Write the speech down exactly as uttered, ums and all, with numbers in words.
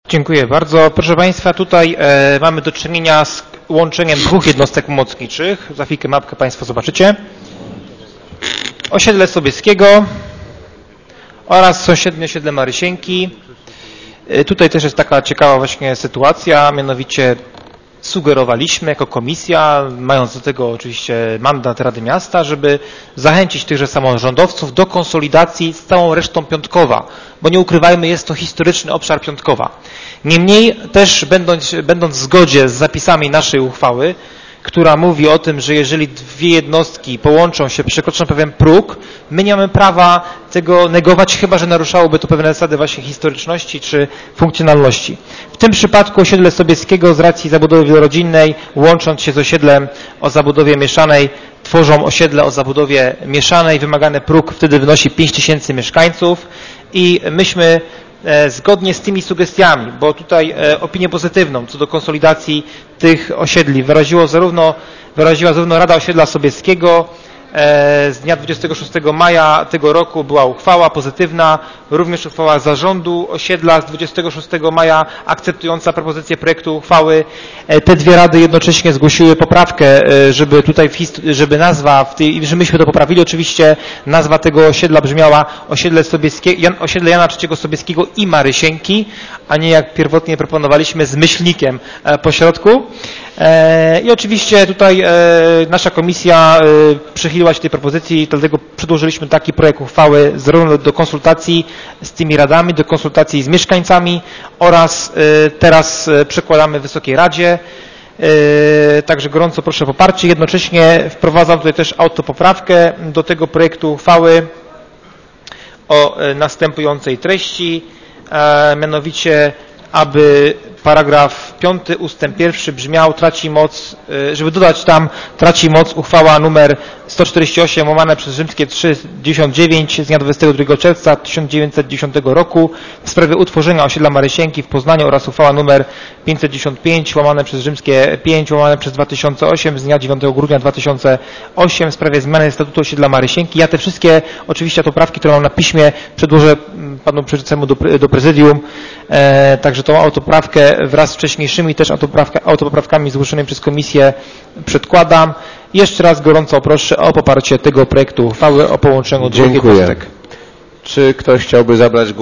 Dziękuję bardzo. Proszę Państwa, tutaj e, mamy do czynienia z łączeniem dwóch jednostek pomocniczych. Za chwilkę mapkę Państwo zobaczycie. Osiedle Sobieskiego oraz sąsiednie osiedle Marysienki. E, tutaj też jest taka ciekawa właśnie sytuacja, mianowicie sugerowaliśmy jako komisja, mając do tego oczywiście mandat Rady Miasta, żeby zachęcić tychże samorządowców do konsolidacji z całą resztą Piątkowa, bo nie ukrywajmy, jest to historyczny obszar Piątkowa. Niemniej też będąc, będąc w zgodzie z zapisami naszej uchwały, która mówi o tym, że jeżeli dwie jednostki połączą się, przekroczą pewien próg, my nie mamy prawa tego negować, chyba że naruszałoby to pewne zasady właśnie historyczności czy funkcjonalności. W tym przypadku osiedle Sobieskiego z racji zabudowy wielorodzinnej, łącząc się z osiedlem o zabudowie mieszanej, tworzą osiedle o zabudowie mieszanej. Wymagany próg wtedy wynosi pięć tysięcy mieszkańców i myśmy zgodnie z tymi sugestiami, bo tutaj opinię pozytywną co do konsolidacji tych osiedli wyraziło zarówno, wyraziła zarówno Rada Osiedla Sobieskiego. Z dnia dwudziestego szóstego maja tego roku była uchwała pozytywna, również uchwała zarządu osiedla z dwudziestego szóstego maja akceptująca propozycję projektu uchwały. Te dwie rady jednocześnie zgłosiły poprawkę, żeby tutaj, żeby nazwa, w tej, że myśmy to poprawili oczywiście, nazwa tego osiedla brzmiała osiedle, Sobieskie, osiedle Jana trzeciego Sobieskiego i Marysienki, a nie jak pierwotnie proponowaliśmy z myślnikiem po środku. I oczywiście tutaj nasza komisja przychyliła się tej propozycji, dlatego przedłożyliśmy taki projekt uchwały zarówno do konsultacji z tymi radami, do konsultacji z mieszkańcami oraz teraz przekładamy Wysokiej Radzie. Także gorąco proszę o poparcie. Jednocześnie wprowadzam tutaj też autopoprawkę do tego projektu uchwały o następującej treści, mianowicie aby paragraf piąty ustęp pierwszy brzmiał, traci moc, żeby dodać tam, traci moc uchwała numer sto czterdzieści osiem łamane przez rzymskie trzydzieści dziewięć z dnia dwudziestego drugiego czerwca tysiąc dziewięćset dziesiątego roku w sprawie utworzenia osiedla Marysienki w Poznaniu oraz uchwała numer pięćset dziewięćdziesiąt pięć łamane przez rzymskie pięć łamane przez dwa tysiące osiem z dnia dziewiątego grudnia dwa tysiące ósmego w sprawie zmiany statutu osiedla Marysienki. Ja te wszystkie oczywiście autoprawki, które mam na piśmie, przedłożę panu przewodniczącemu do, do prezydium, e, także tą autoprawkę wraz z wcześniejszymi też autopoprawkami zgłoszonymi przez komisję przedkładam. Jeszcze raz gorąco proszę o poparcie tego projektu uchwały o połączeniu dwóch jednostek. Czy ktoś chciałby zabrać głos?